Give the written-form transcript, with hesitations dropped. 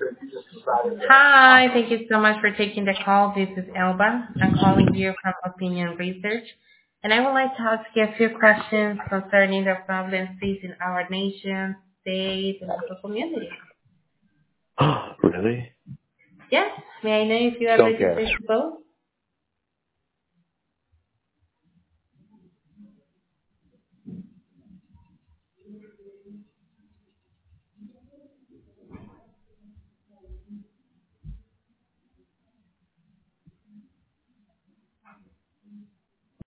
Hi, thank you so much for taking the call. This is Elba. I'm calling you from Opinion Research, and I would like to ask you a few questions concerning the problems facing our nation, state, and local community. Really? Yes, may I know if you are Don't ready to care. take the vote?